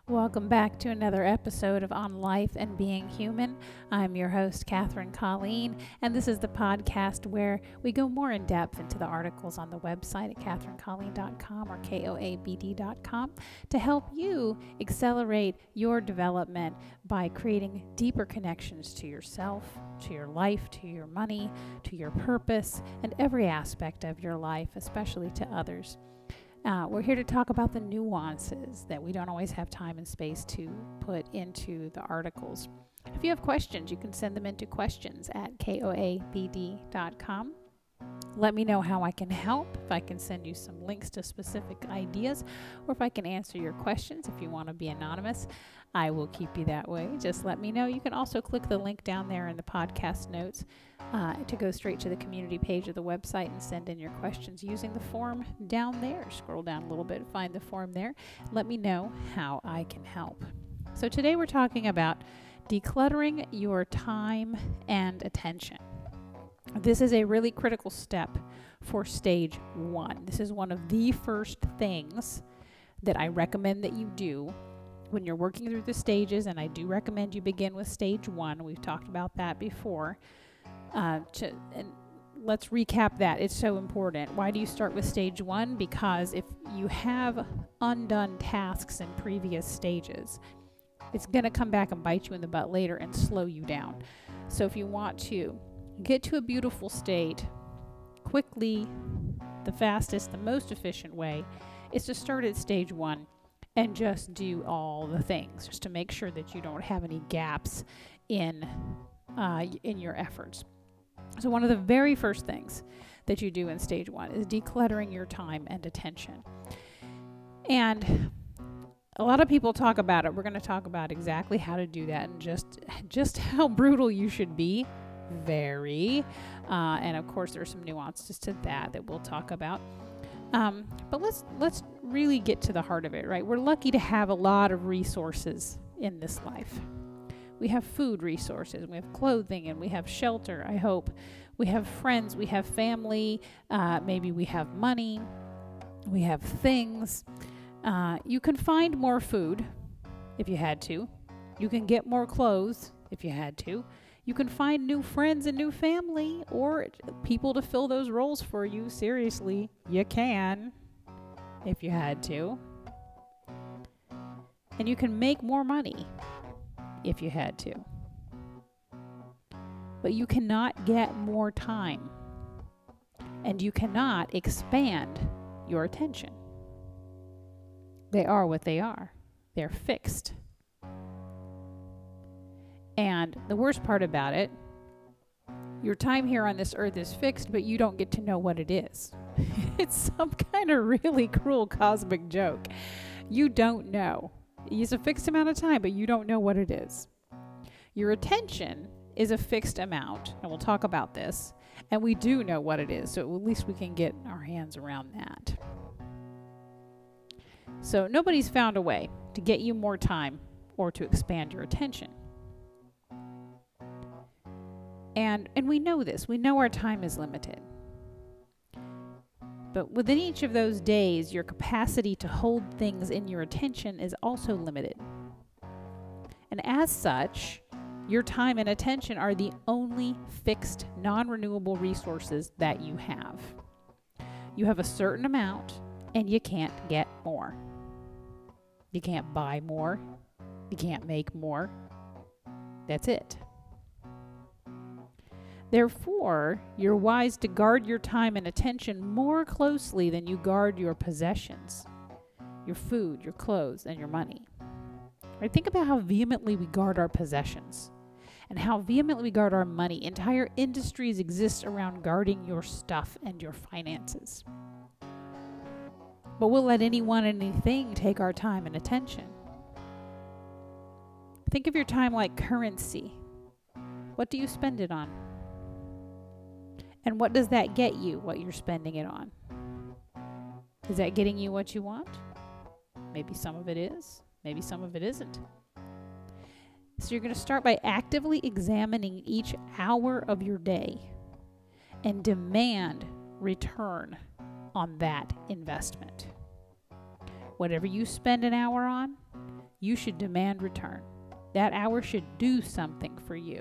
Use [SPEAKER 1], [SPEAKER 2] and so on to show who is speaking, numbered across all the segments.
[SPEAKER 1] Welcome back to another episode of On Life and Being Human. I'm your host, Catherine Colleen, and this is the podcast where we go more in depth into the articles on the website at catherinecolleen.com or koabd.com to help you accelerate your development by creating deeper connections to yourself, to your life, to your money, to your purpose, and every aspect of your life, especially to others. We're here to talk about the nuances that we don't always have time and space to put into the articles. If you have questions, you can send them into questions at koabd.com. Let me know how I can help, if I can send you some links to specific ideas, or if I can answer your questions. If you want to be anonymous, I will keep you that way. Just let me know. You can also click the link down there in the podcast notes to go straight to the community page of the website and send in your questions using the form down there. Scroll down a little bit, find the form there. Let me know how I can help. So today we're talking about decluttering your time and attention. This is a really critical step for stage 1. This is one of the first things that I recommend that you do when you're working through the stages, and I do recommend you begin with stage 1. We've talked about that before. And let's recap that. It's so important. Why do you start with stage 1? Because if you have undone tasks in previous stages, it's going to come back and bite you in the butt later and slow you down. So if you want to get to a beautiful state quickly, the fastest, the most efficient way is to start at stage 1 and just do all the things, just to make sure that you don't have any gaps in your efforts. So one of the very first things that you do in stage 1 is decluttering your time and attention. And a lot of people talk about it. We're going to talk about exactly how to do that and just how brutal you should be. Very. And of course, there's some nuances to that we'll talk about. But let's really get to the heart of it, right? We're lucky to have a lot of resources in this life. We have food resources, we have clothing, and we have shelter, I hope. We have friends, we have family, maybe we have money, we have things. You can find more food if you had to. You can get more clothes if you had to. You can find new friends and new family or people to fill those roles for you. Seriously, you can if you had to. And you can make more money if you had to. But you cannot get more time. And you cannot expand your attention. They are what they are. They're fixed. And the worst part about it, your time here on this earth is fixed, but you don't get to know what it is. It's some kind of really cruel cosmic joke. You don't know. It's a fixed amount of time, but you don't know what it is. Your attention is a fixed amount, and we'll talk about this, and we do know what it is, so at least we can get our hands around that. So nobody's found a way to get you more time or to expand your attention. And we know this. We know our time is limited. But within each of those days, your capacity to hold things in your attention is also limited. And as such, your time and attention are the only fixed, non-renewable resources that you have. You have a certain amount, and you can't get more. You can't buy more. You can't make more. That's it. Therefore, you're wise to guard your time and attention more closely than you guard your possessions, your food, your clothes, and your money. Right? Think about how vehemently we guard our possessions and how vehemently we guard our money. Entire industries exist around guarding your stuff and your finances. But we'll let anyone and anything take our time and attention. Think of your time like currency. What do you spend it on? And what does that get you, what you're spending it on? Is that getting you what you want? Maybe some of it is. Maybe some of it isn't. So you're going to start by actively examining each hour of your day and demand return on that investment. Whatever you spend an hour on, you should demand return. That hour should do something for you.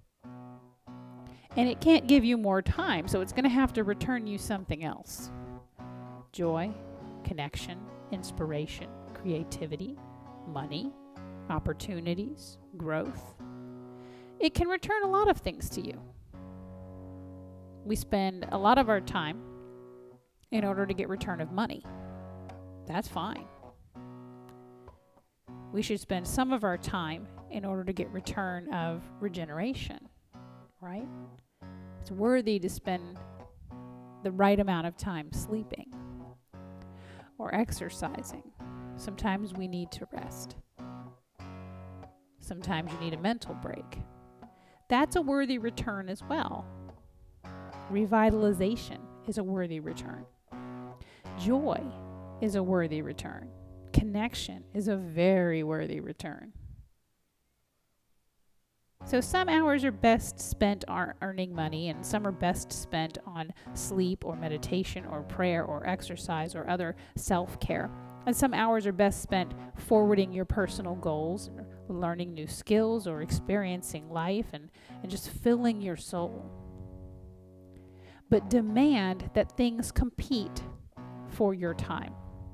[SPEAKER 1] And it can't give you more time, so it's going to have to return you something else. Joy, connection, inspiration, creativity, money, opportunities, growth. It can return a lot of things to you. We spend a lot of our time in order to get return of money. That's fine. We should spend some of our time in order to get return of regeneration, right? It's worthy to spend the right amount of time sleeping or exercising. Sometimes we need to rest. Sometimes you need a mental break. That's a worthy return as well. Revitalization is a worthy return. Joy is a worthy return. Connection is a very worthy return. So some hours are best spent on earning money, and some are best spent on sleep or meditation or prayer or exercise or other self-care. And some hours are best spent forwarding your personal goals, or learning new skills, or experiencing life and just filling your soul. But demand that things compete for your time.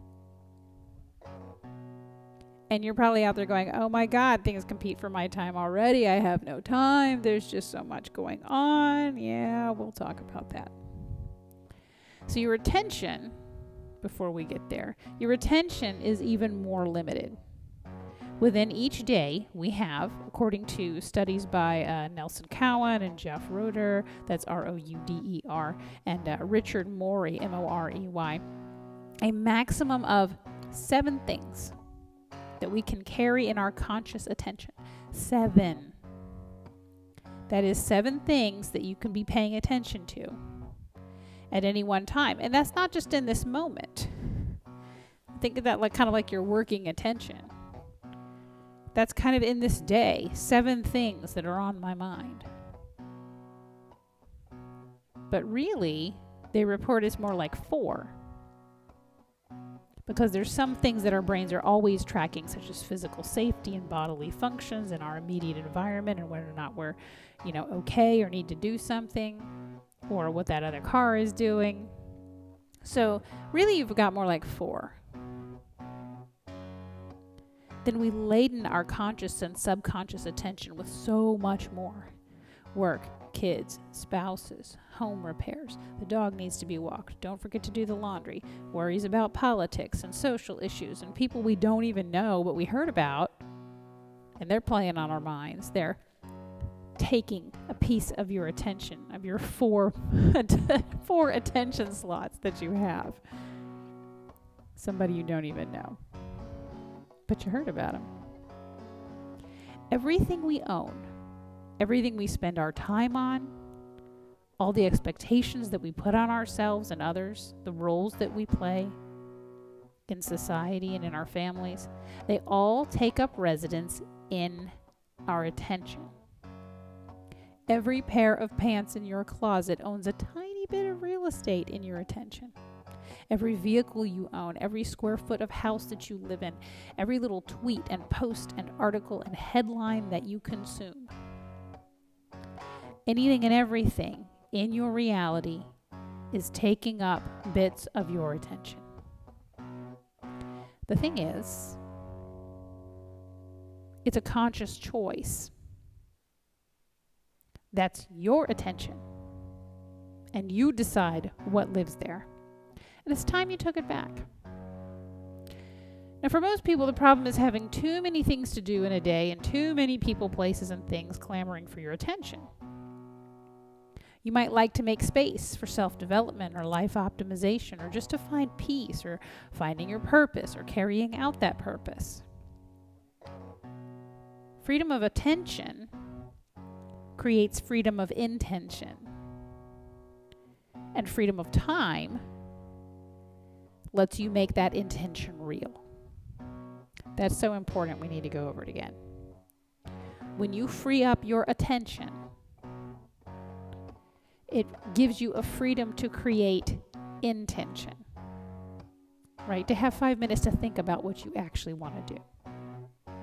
[SPEAKER 1] And you're probably out there going, oh my God, things compete for my time already. I have no time. There's just so much going on. Yeah, we'll talk about that. So your attention, before we get there, your attention is even more limited. Within each day, we have, according to studies by Nelson Cowan and Jeff Roeder, that's Rouder, and Richard Morey, Morey, a maximum of 7 things that we can carry in our conscious attention. 7. That is 7 things that you can be paying attention to at any one time. And that's not just in this moment. Think of that like kind of like your working attention. That's kind of in this day. 7 things that are on my mind. But really, they report it's more like 4. Because there's some things that our brains are always tracking, such as physical safety and bodily functions in our immediate environment, and whether or not we're, okay or need to do something, or what that other car is doing. So really, you've got more like 4. Then we laden our conscious and subconscious attention with so much more. Work, kids, spouses, home repairs. The dog needs to be walked. Don't forget to do the laundry. Worries about politics and social issues and people we don't even know but we heard about. And they're playing on our minds. They're taking a piece of your attention, of your 4 attention slots that you have. Somebody you don't even know. But you heard about them. Everything we own, everything we spend our time on, all the expectations that we put on ourselves and others, the roles that we play in society and in our families, they all take up residence in our attention. Every pair of pants in your closet owns a tiny bit of real estate in your attention. Every vehicle you own, every square foot of house that you live in, every little tweet and post and article and headline that you consume. Anything and everything in your reality is taking up bits of your attention. The thing is, it's a conscious choice. That's your attention. And you decide what lives there. And it's time you took it back. Now, for most people, the problem is having too many things to do in a day and too many people, places, and things clamoring for your attention. You might like to make space for self-development or life optimization or just to find peace or finding your purpose or carrying out that purpose. Freedom of attention creates freedom of intention. And freedom of time lets you make that intention real. That's so important. We need to go over it again. When you free up your attention, it gives you a freedom to create intention, right? To have 5 minutes to think about what you actually want to do.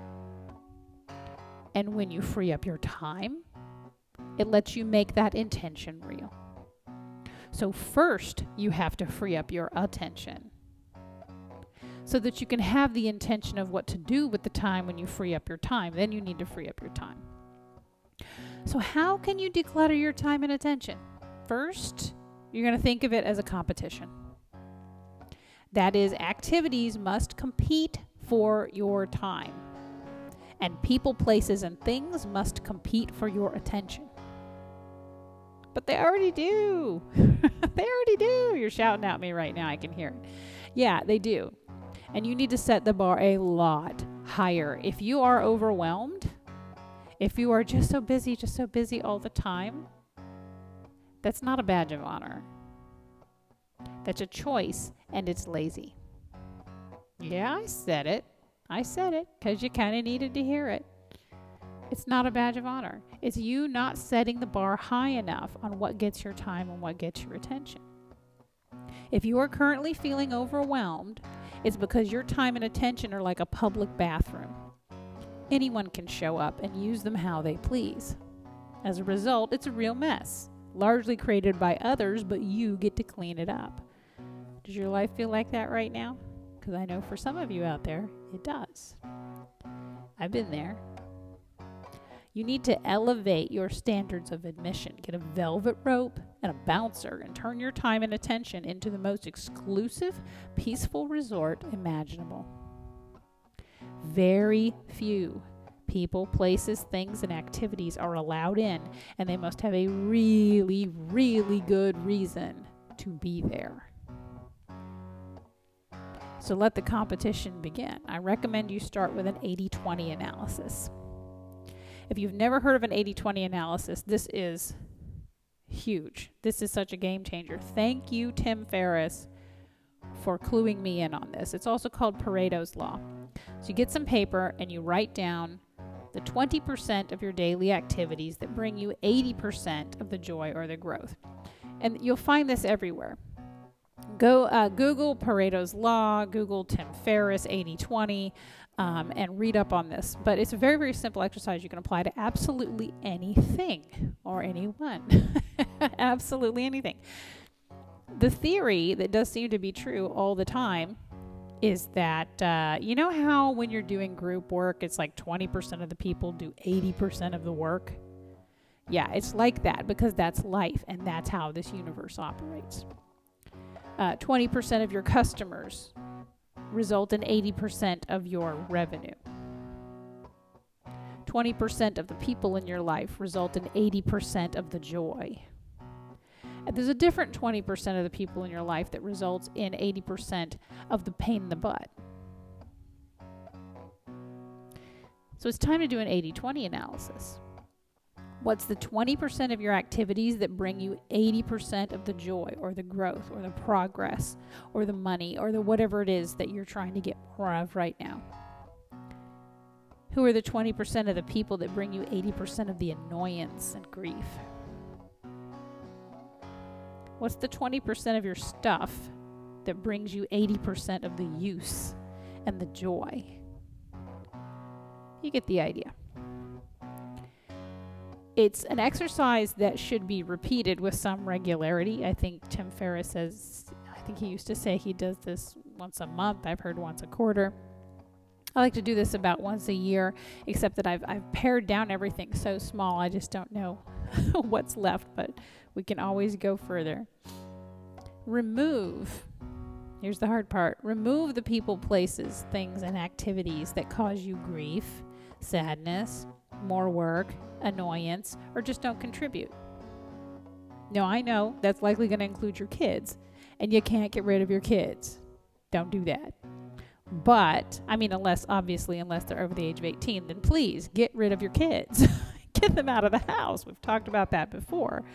[SPEAKER 1] And when you free up your time, it lets you make that intention real. So first, you have to free up your attention so that you can have the intention of what to do with the time when you free up your time. Then you need to free up your time. So how can you declutter your time and attention? First, you're going to think of it as a competition. That is, activities must compete for your time. And people, places, and things must compete for your attention. But they already do. They already do. You're shouting at me right now. I can hear it. Yeah, they do. And you need to set the bar a lot higher. If you are overwhelmed, if you are just so busy all the time, that's not a badge of honor. That's a choice, and it's lazy. Yeah, I said it because you kind of needed to hear it. It's not a badge of honor. It's you not setting the bar high enough on what gets your time and what gets your attention. If you are currently feeling overwhelmed, it's because your time and attention are like a public bathroom. Anyone can show up and use them how they please. As a result, it's a real mess, largely created by others, but you get to clean it up. Does your life feel like that right now? Because I know for some of you out there, it does. I've been there. You need to elevate your standards of admission. Get a velvet rope and a bouncer and turn your time and attention into the most exclusive, peaceful resort imaginable. Very few people, places, things, and activities are allowed in, and they must have a really, really good reason to be there. So let the competition begin. I recommend you start with an 80-20 analysis. If you've never heard of an 80-20 analysis, this is huge. This is such a game changer. Thank you, Tim Ferriss, for cluing me in on this. It's also called Pareto's Law. So you get some paper and you write down the 20% of your daily activities that bring you 80% of the joy or the growth. And you'll find this everywhere. Go Google Pareto's Law, Google Tim Ferriss 80-20, and read up on this. But it's a very, very simple exercise you can apply to absolutely anything or anyone. Absolutely anything. The theory that does seem to be true all the time is that, you know how when you're doing group work, it's like 20% of the people do 80% of the work? Yeah, it's like that because that's life and that's how this universe operates. 20% of your customers result in 80% of your revenue. 20% of the people in your life result in 80% of the joy. And there's a different 20% of the people in your life that results in 80% of the pain in the butt. So it's time to do an 80-20 analysis. What's the 20% of your activities that bring you 80% of the joy or the growth or the progress or the money or the whatever it is that you're trying to get more of right now? Who are the 20% of the people that bring you 80% of the annoyance and grief? What's the 20% of your stuff that brings you 80% of the use and the joy? You get the idea. It's an exercise that should be repeated with some regularity. I think Tim Ferriss says, I think he used to say he does this once a month. I've heard once a quarter. I like to do this about once a year, except that I've pared down everything so small, I just don't know what's left, but we can always go further. Here's the hard part, remove the people, places, things, and activities that cause you grief, sadness, more work, annoyance, or just don't contribute. Now, I know that's likely going to include your kids, and you can't get rid of your kids. Don't do that. But, unless they're over the age of 18, then please get rid of your kids. Get them out of the house. We've talked about that before.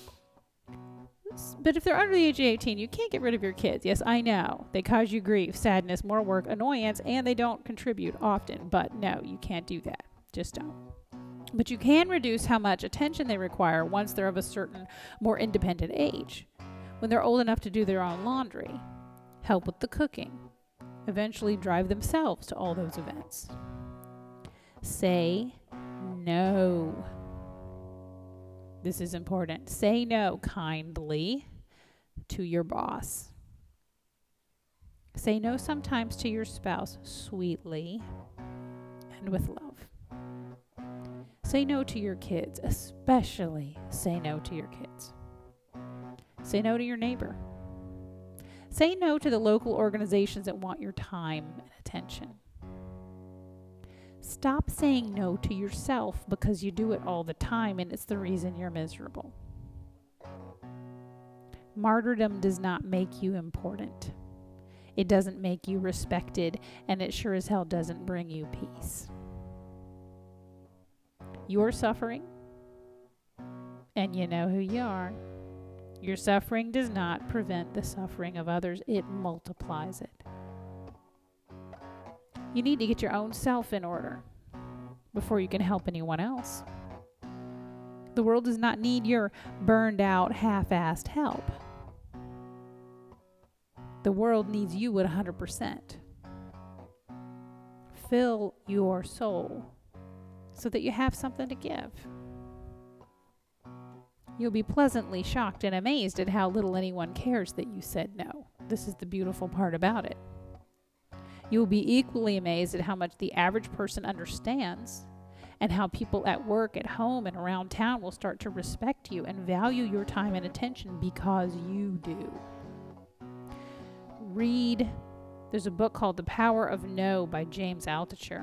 [SPEAKER 1] But if they're under the age of 18, you can't get rid of your kids. Yes, I know. They cause you grief, sadness, more work, annoyance, and they don't contribute often. But no, you can't do that. Just don't. But you can reduce how much attention they require once they're of a certain, more independent age. When they're old enough to do their own laundry, help with the cooking, eventually drive themselves to all those events. Say no. This is important. Say no kindly to your boss. Say no sometimes to your spouse sweetly and with love. Say no to your kids, especially say no to your kids. Say no to your neighbor. Say no to the local organizations that want your time and attention. Stop saying no to yourself because you do it all the time and it's the reason you're miserable. Martyrdom does not make you important. It doesn't make you respected, and it sure as hell doesn't bring you peace. You're suffering, and you know who you are. Your suffering does not prevent the suffering of others. It multiplies it. You need to get your own self in order before you can help anyone else. The world does not need your burned out, half-assed help. The world needs you at 100%. Fill your soul so that you have something to give. You'll be pleasantly shocked and amazed at how little anyone cares that you said no. This is the beautiful part about it. You'll be equally amazed at how much the average person understands and how people at work, at home, and around town will start to respect you and value your time and attention because you do. Read, there's a book called The Power of No by James Altucher.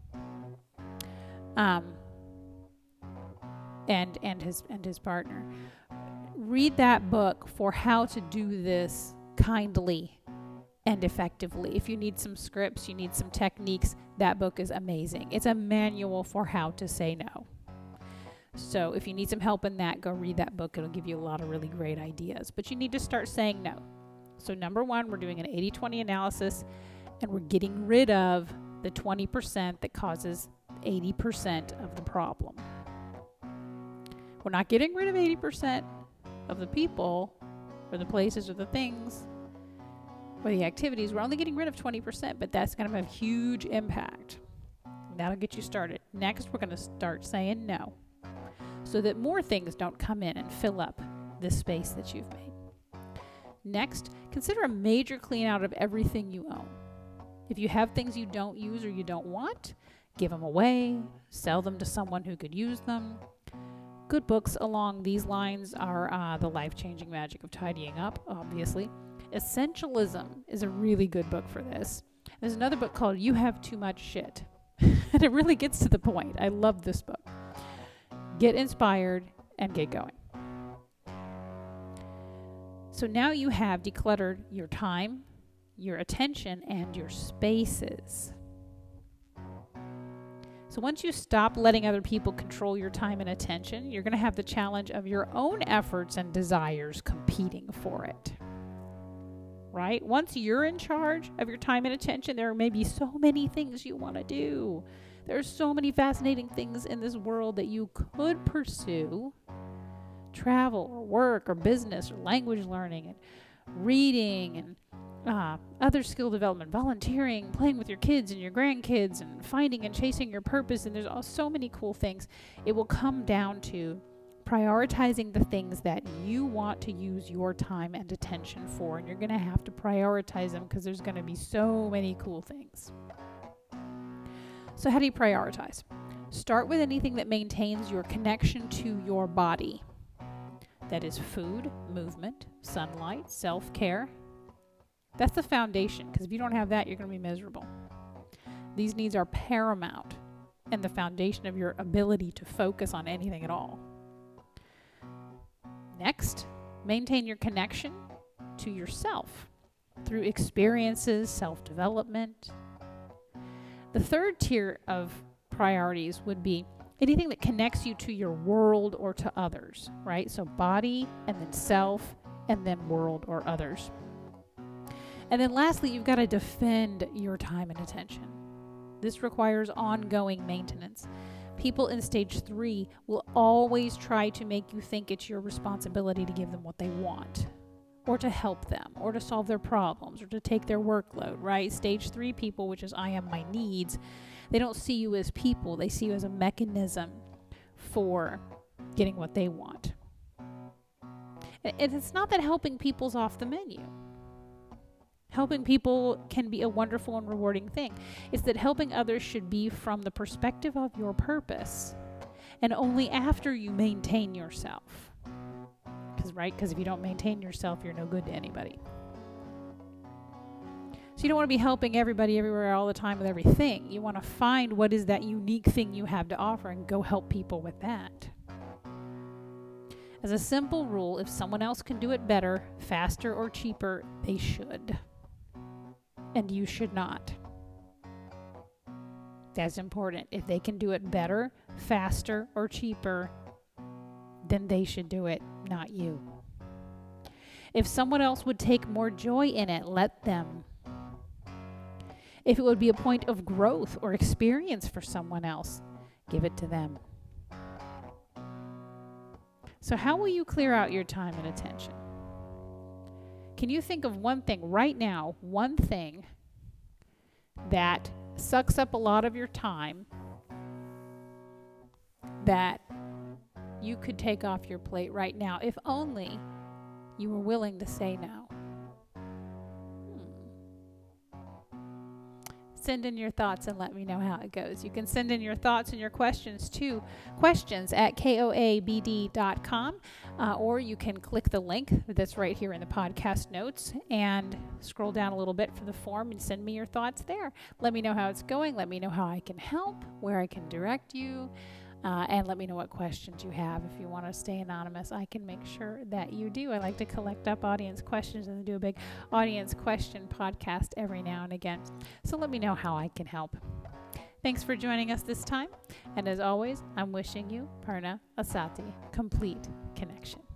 [SPEAKER 1] And his partner. Read that book for how to do this kindly and effectively. If you need some scripts, you need some techniques, that book is amazing. It's a manual for how to say no. So if you need some help in that, go read that book. It'll give you a lot of really great ideas. But you need to start saying no. So number one, we're doing an 80-20 analysis, and we're getting rid of the 20% that causes 80% of the problem. We're not getting rid of 80% of the people or the places or the things or the activities. We're only getting rid of 20%, but that's going to have a huge impact. That'll get you started. Next, we're going to start saying no so that more things don't come in and fill up this space that you've made. Next, consider a major clean out of everything you own. If you have things you don't use or you don't want, give them away, sell them to someone who could use them. Good books along these lines are The Life-Changing Magic of Tidying Up, obviously. Essentialism is a really good book for this. There's another book called You Have Too Much Shit. And it really gets to the point. I love this book. Get inspired and get going. So now you have decluttered your time, your attention, and your spaces. So once you stop letting other people control your time and attention, you're going to have the challenge of your own efforts and desires competing for it. Right? Once you're in charge of your time and attention, there may be so many things you want to do. There are so many fascinating things in this world that you could pursue. Travel or work or business or language learning and reading and other skill development, volunteering, playing with your kids and your grandkids and finding and chasing your purpose. And there's so many cool things. It will come down to prioritizing the things that you want to use your time and attention for. And you're going to have to prioritize them because there's going to be so many cool things. So how do you prioritize? Start with anything that maintains your connection to your body. That is food, movement, sunlight, self-care. That's the foundation, because if you don't have that, you're going to be miserable. These needs are paramount and the foundation of your ability to focus on anything at all. Next, maintain your connection to yourself through experiences, self-development. The third tier of priorities would be anything that connects you to your world or to others, right? So body, and then self, and then world or others. And then lastly, you've got to defend your time and attention. This requires ongoing maintenance. People in stage 3 will always try to make you think it's your responsibility to give them what they want, or to help them, or to solve their problems, or to take their workload, right? Stage 3 people, which is I am my needs, They don't see you as people. They see you as a mechanism for getting what they want. And it's not that helping people's off the menu. Helping people can be a wonderful and rewarding thing. It's that helping others should be from the perspective of your purpose, and only after you maintain yourself. Because if you don't maintain yourself, you're no good to anybody. So you don't want to be helping everybody everywhere all the time with everything. You want to find what is that unique thing you have to offer and go help people with that. As a simple rule, if someone else can do it better, faster, or cheaper, they should. And you should not. That's important. If they can do it better, faster, or cheaper, then they should do it, not you. If someone else would take more joy in it, let them. If it would be a point of growth or experience for someone else, give it to them. So how will you clear out your time and attention? Can you think of one thing right now, one thing that sucks up a lot of your time that you could take off your plate right now, if only you were willing to say no? Send in your thoughts and let me know how it goes. You can send in your thoughts and your questions to questions@koabd.com, or you can click the link that's right here in the podcast notes and scroll down a little bit for the form and send me your thoughts there. Let me know how it's going. Let me know how I can help, where I can direct you, and let me know what questions you have. If you want to stay anonymous, I can make sure that you do. I like to collect up audience questions and do a big audience question podcast every now and again. So let me know how I can help. Thanks for joining us this time. And as always, I'm wishing you Purna Asati, complete connection.